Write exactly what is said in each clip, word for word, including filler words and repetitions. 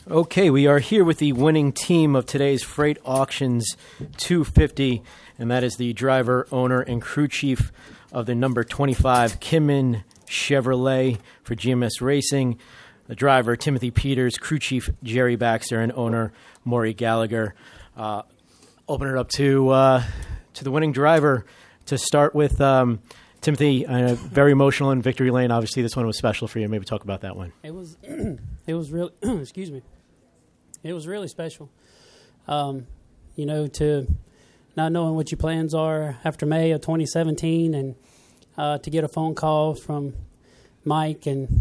Okay, we are here with the winning team of today's Freight Auctions two fifty, and that is the driver, owner, and crew chief of the number twenty-five Kinman Chevrolet for G M S Racing, the driver, Timothy Peters, crew chief, Jerry Baxter, and owner, Maury Gallagher. Uh, open it up to uh, to the winning driver. To start with, um, Timothy, uh, very emotional in Victory Lane. Obviously, this one was special for you. Maybe talk about that one. It was, it was really, excuse me. It was really special, um, you know, to not knowing what your plans are after May of twenty seventeen, and uh, to get a phone call from Mike and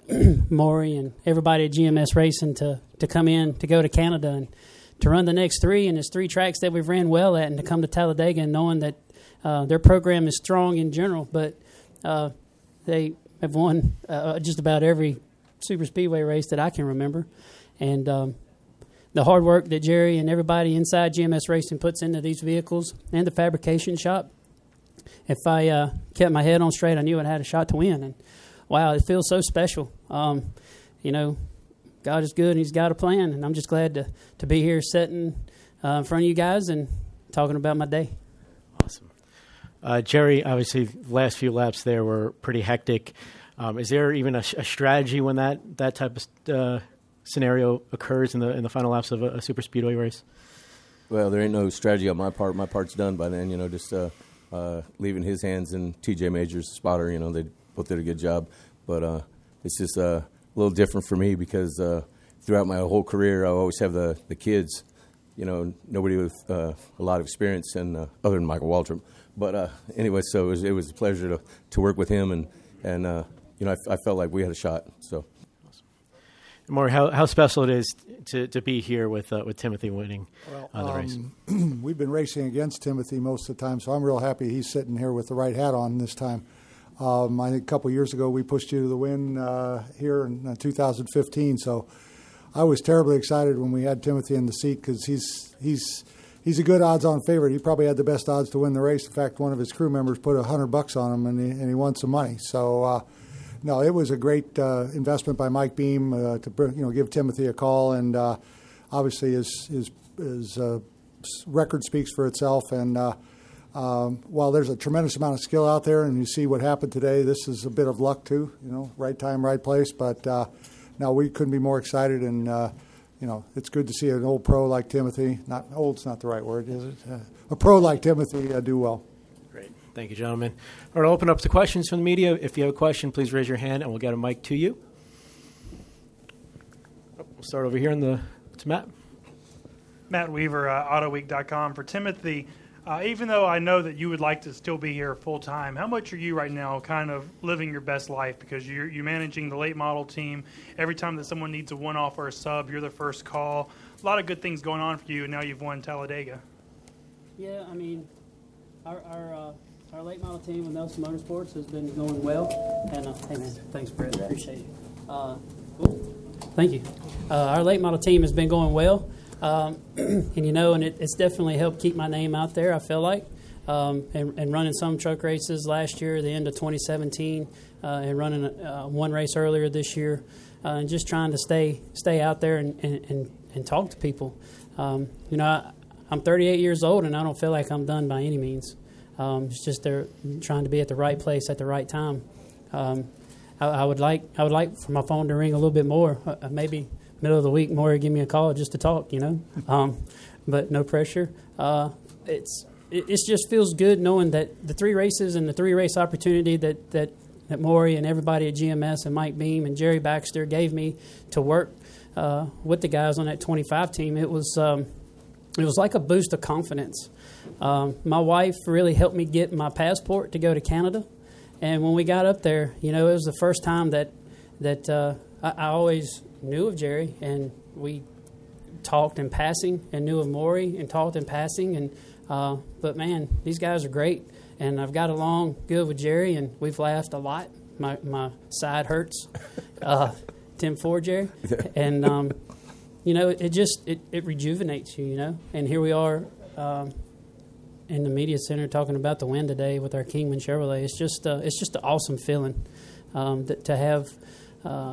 Maury and everybody at G M S Racing to, to come in to go to Canada and to run the next three, and it's three tracks that we've ran well at, and to come to Talladega and knowing that uh, their program is strong in general, but uh, they have won uh, just about every super speedway race that I can remember, and um, the hard work that Jerry and everybody inside G M S Racing puts into these vehicles and the fabrication shop. If I uh, kept my head on straight, I knew I had a shot to win. And, wow, it feels so special. Um, you know, God is good and he's got a plan. And I'm just glad to, to be here sitting uh, in front of you guys and talking about my day. Awesome. Uh, Jerry, obviously, the last few laps there were pretty hectic. Um, is there even a, a strategy when that, that type of uh, scenario occurs in the in the final laps of a, a super speedway race? Well, there ain't no strategy on my part. My part's done by then. You know, just uh, uh, leaving his hands and T J Majors, the spotter. You know, they both did a good job. But uh, it's just uh, a little different for me because uh, throughout my whole career, I always have the, the kids. You know, nobody with uh, a lot of experience, and uh, other than Michael Waltrip. But uh, anyway, so it was, it was a pleasure to, to work with him, and and uh, you know, I, I felt like we had a shot. So. Maury, how, how special it is to, to be here with uh, with Timothy winning well, on the race. Um, we've been racing against Timothy most of the time, so I'm real happy he's sitting here with the right hat on this time. Um, I think a couple years ago we pushed you to the win uh, here in uh, two thousand fifteen, so I was terribly excited when we had Timothy in the seat because he's he's he's a good odds-on favorite. He probably had the best odds to win the race. In fact, one of his crew members put a hundred bucks on him, and he, and he won some money. So. Uh, No, it was a great uh, investment by Mike Beam uh, to you know give Timothy a call, and uh, obviously his his, his uh, record speaks for itself. And uh, um, while there's a tremendous amount of skill out there, and you see what happened today, this is a bit of luck too. You know, right time, right place. But uh, no, we couldn't be more excited, and uh, you know it's good to see an old pro like Timothy. Not old's not the right word, is it? Uh, a pro like Timothy uh, do well. Thank you, gentlemen. All right, I'll open up to questions from the media. If you have a question, please raise your hand, and we'll get a mic to you. We'll start over here in the to Matt. Matt Weaver, uh, auto week dot com. For Timothy, uh, even though I know that you would like to still be here full time, how much are you right now kind of living your best life? Because you're, you're managing the late model team. Every time that someone needs a one-off or a sub, you're the first call. A lot of good things going on for you, and now you've won Talladega. Yeah, I mean, our... our uh Our late model team with Nelson Motorsports has been going well. And uh, hey man, thanks Brett, appreciate it. Uh, thank you. Uh, our late model team has been going well, um, and you know, and it, it's definitely helped keep my name out there. I feel like, um, and, and running some truck races last year, the end of twenty seventeen, uh, and running uh, one race earlier this year, uh, and just trying to stay stay out there and and, and, and talk to people. Um, you know, I, I'm thirty-eight years old, and I don't feel like I'm done by any means. Um, it's just they're trying to be at the right place at the right time. Um, I, I would like I would like for my phone to ring a little bit more. Uh, maybe middle of the week, more give me a call just to talk, you know. Um, but no pressure. Uh, it's it, it just feels good knowing that the three races and the three race opportunity that that that Maury and everybody at G M S and Mike Beam and Jerry Baxter gave me to work uh, with the guys on that twenty-five team. It was um, it was like a boost of confidence. Um, my wife really helped me get my passport to go to Canada, and when we got up there, you know, it was the first time that that uh, I, I always knew of Jerry, and we talked in passing, and knew of Maury and talked in passing, and uh, but man, these guys are great, and I've got along good with Jerry, and we've laughed a lot. My my side hurts, uh, Tim Ford, Jerry, and um, you know, it just it, it rejuvenates you, you know, and here we are. Um, in the media center talking about the win today with our Kingman Chevrolet. It's just uh, it's just an awesome feeling um, that, to have uh,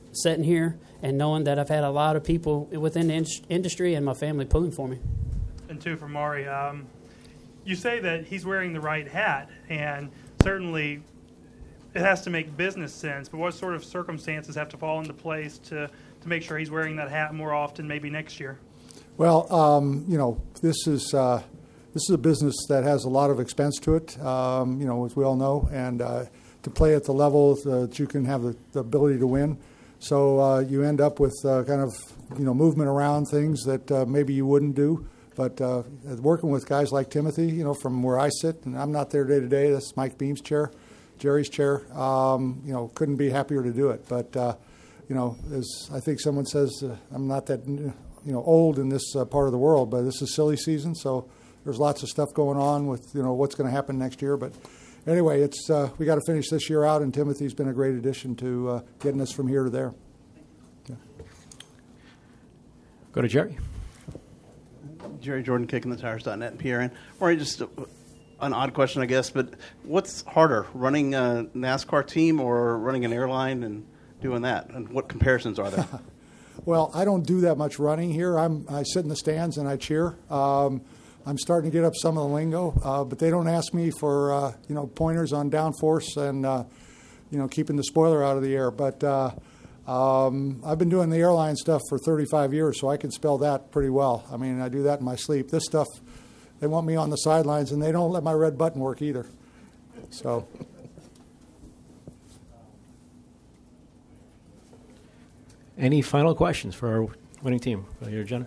sitting here and knowing that I've had a lot of people within the in- industry and my family pulling for me. And two for Maury. Um, you say that he's wearing the right hat, and certainly it has to make business sense, but what sort of circumstances have to fall into place to, to make sure he's wearing that hat more often maybe next year? Well, um, you know, this is uh, this is a business that has a lot of expense to it, um, you know, as we all know, and uh, to play at the level that you can have the, the ability to win. So uh, you end up with uh, kind of, you know, movement around things that uh, maybe you wouldn't do. But uh, working with guys like Timothy, you know, from where I sit, and I'm not there day to day, that's Mike Beam's chair, Jerry's chair, um, you know, couldn't be happier to do it. But, uh, you know, as I think someone says, uh, I'm not that, you know, old in this uh, part of the world, but this is silly season, so there's lots of stuff going on with, you know, what's going to happen next year. But anyway, it's uh, we got to finish this year out, and Timothy's been a great addition to uh, getting us from here to there. Yeah. Go to Jerry. Jerry Jordan, kicking the tires dot net, P R N. Or just a, an odd question, I guess, but what's harder, running a NASCAR team or running an airline and doing that? And what comparisons are there? Well, I don't do that much running here. I'm I sit in the stands and I cheer. Um, I'm starting to get up some of the lingo, uh, but they don't ask me for uh, you know pointers on downforce and uh, you know keeping the spoiler out of the air. But uh, um, I've been doing the airline stuff for thirty-five years, so I can spell that pretty well. I mean, I do that in my sleep. This stuff, they want me on the sidelines, and they don't let my red button work either. So. Any final questions for our winning team? Go here, Jenna.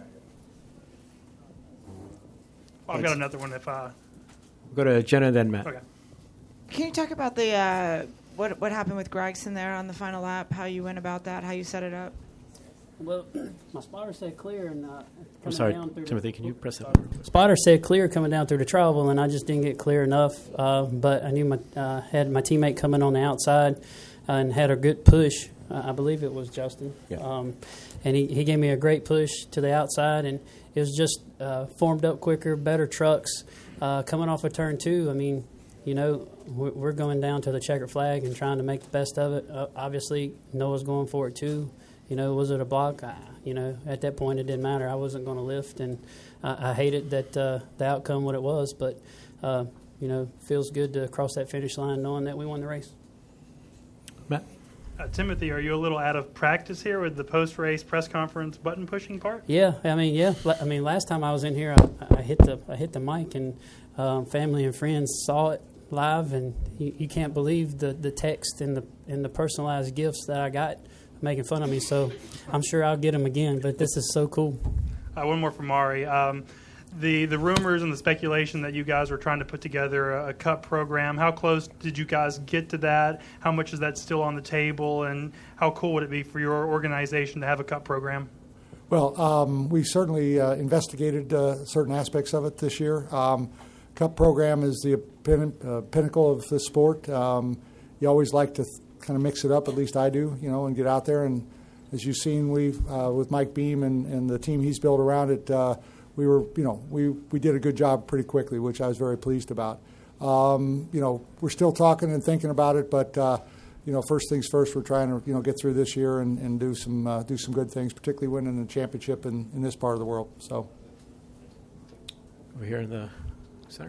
I've got another one if I... Go to Jenna, then Matt. Okay. Can you talk about the uh, what what happened with Gregson there on the final lap? How you went about that? How you set it up? Well, my spotter said clear, and uh, I'm sorry, down through Timothy. the, Can you press that? Spotter said clear coming down through the trouble, and I just didn't get clear enough. Uh, but I knew my uh, had my teammate coming on the outside uh, and had a good push. Uh, I believe it was Justin. Yeah. Um, and he, he gave me a great push to the outside, and it was just uh, formed up quicker, better trucks uh, coming off of turn two. I mean, you know, we're, we're going down to the checkered flag and trying to make the best of it. Uh, obviously, Noah's going for it too. You know, was it a block? I, you know, at that point it didn't matter. I wasn't going to lift, and I, I hated that uh, the outcome what it was. But uh, you know, feels good to cross that finish line knowing that we won the race. Matt. Uh, Timothy, are you a little out of practice here with the post-race press conference button-pushing part? Yeah, I mean, yeah. I mean, last time I was in here, I, I hit the I hit the mic, and um, family and friends saw it live, and you, you can't believe the, the text and the and the personalized gifts that I got making fun of me. So I'm sure I'll get them again. But this is so cool. Uh, one more from Maury. Um, the the rumors and the speculation that you guys were trying to put together a, a cup program. How close did you guys get to that? How much is that still on the table? And how cool would it be for your organization to have a cup program? Well, um, we certainly uh, investigated uh, certain aspects of it this year. Um, cup program is the pin- uh, pinnacle of the sport. Um, you always like to th- kind of mix it up, at least I do, you know, and get out there. And as you've seen, we've uh, with Mike Beam and, and the team he's built around it, uh, we were, you know, we, we did a good job pretty quickly, which I was very pleased about. Um, you know, we're still talking and thinking about it, but uh, you know, first things first, we're trying to, you know, get through this year and, and do some uh, do some good things, particularly winning the championship in, in this part of the world. So, over here in the center.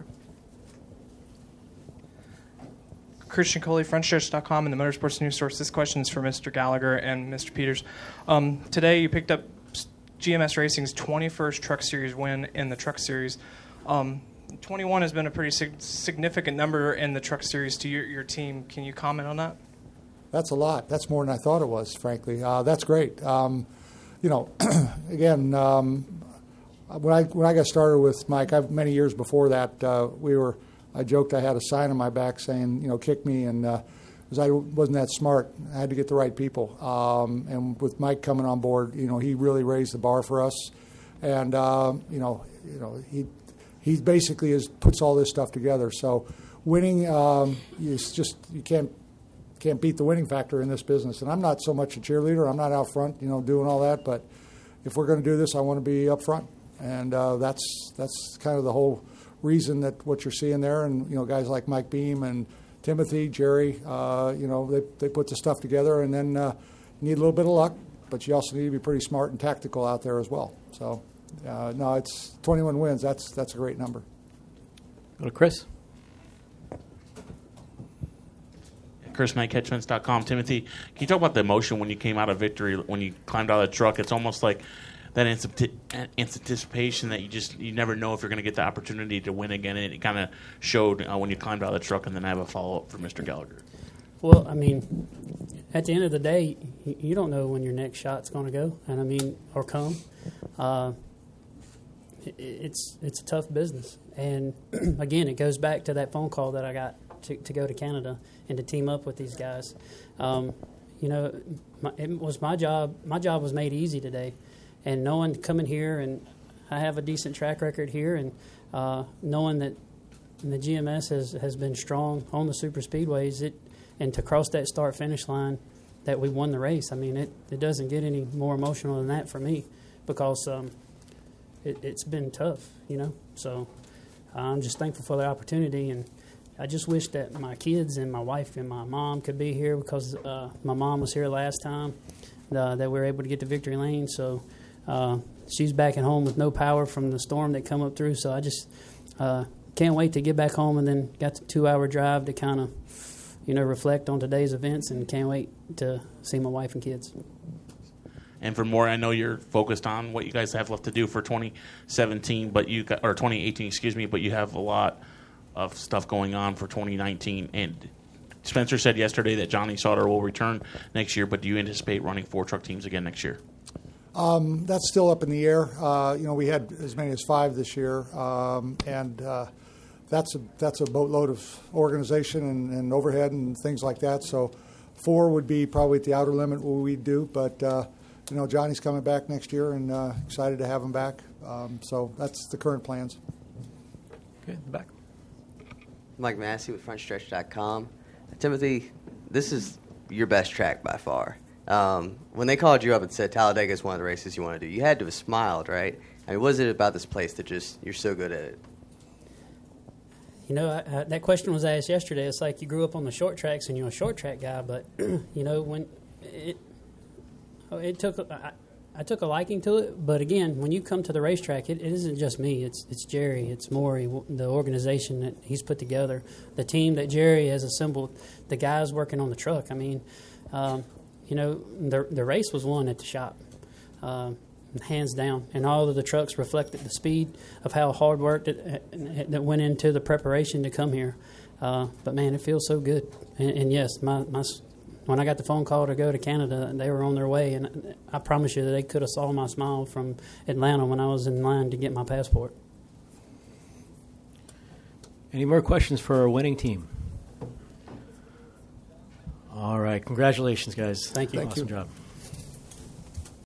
Christian Coley, front stretch dot com and the Motorsports News Source. This question is for Mister Gallagher and Mister Peters. Um, today you picked up G M S Racing's twenty-first Truck Series win in the Truck Series. Um, twenty-one has been a pretty sig- significant number in the Truck Series to your, your team. Can you comment on that? That's a lot. That's more than I thought it was, frankly. Uh, that's great. Um, you know, again, um, when I when I got started with Mike, I've, many years before that, uh, we were. I joked I had a sign on my back saying, you know, kick me, and because uh, I wasn't that smart, I had to get the right people. Um, and with Mike coming on board, you know, he really raised the bar for us, and uh, you know, you know, he he basically is puts all this stuff together. So winning um, is just you can't can't beat the winning factor in this business. And I'm not so much a cheerleader. I'm not out front, you know, doing all that. But if we're going to do this, I want to be up front, and uh, that's that's kind of the whole reason that what you're seeing there, and you know, guys like Mike Beam and Timothy, Jerry, uh, you know, they they put the stuff together, and then uh, need a little bit of luck, but you also need to be pretty smart and tactical out there as well. So, uh, no, it's twenty-one wins. That's that's a great number. Go to Chris. Chris Knight, catch fence dot com. Timothy, can you talk about the emotion when you came out of victory, when you climbed out of the truck? It's almost like that anticipation that you just you never know if you're going to get the opportunity to win again. And it kind of showed uh, when you climbed out of the truck. And then I have a follow-up for Mister Gallagher. Well, I mean, at the end of the day, you don't know when your next shot's going to go, and I mean, or come. Uh, it's it's a tough business, and again, it goes back to that phone call that I got to, to go to Canada and to team up with these guys. Um, you know, my, it was my job. My job was made easy today, and knowing coming here, and I have a decent track record here, and uh, knowing that the G M S has has been strong on the super speedways, it. And to cross that start-finish line, that we won the race. I mean, it, it doesn't get any more emotional than that for me, because um, it, it's been tough, you know. So I'm just thankful for the opportunity, and I just wish that my kids and my wife and my mom could be here, because uh, my mom was here last time uh, that we were able to get to Victory Lane. So uh, she's back at home with no power from the storm that come up through. So I just uh, can't wait to get back home, and then got the two-hour drive to kind of you know, reflect on today's events, and can't wait to see my wife and kids. And for more, I know you're focused on what you guys have left to do for twenty seventeen, but you got, or twenty eighteen, excuse me, but you have a lot of stuff going on for twenty nineteen. And Spencer said yesterday that Johnny Sauter will return next year, but do you anticipate running four truck teams again next year? Um, that's still up in the air. Uh, you know, we had as many as five this year, um, and uh, That's a that's a boatload of organization and, and overhead and things like that. So four would be probably at the outer limit what we do. But, uh, you know, Johnny's coming back next year, and uh, excited to have him back. Um, so that's the current plans. Okay, back. Mike Massey with front stretch dot com. Timothy, this is your best track by far. Um, when they called you up and said Talladega is one of the races you want to do, you had to have smiled, right? I mean, what is it about this place that just you're so good at it? You know, I, I, that question was asked yesterday. It's like you grew up on the short tracks and you're a short track guy, but you know when it it took I, I took a liking to it. But again, when you come to the racetrack, it, it isn't just me. It's it's Jerry, it's Maury, the organization that he's put together, the team that Jerry has assembled, the guys working on the truck. I mean, um, you know, the the race was won at the shop. Uh, hands down, and all of the trucks reflected the speed of how hard work that, that went into the preparation to come here. Uh, but man, it feels so good. And, and yes, my, my when I got the phone call to go to Canada, they were on their way, and I promise you that they could have saw my smile from Atlanta when I was in line to get my passport. Any more questions for our winning team? All right, congratulations, guys. Thank you. Awesome Thank you. job.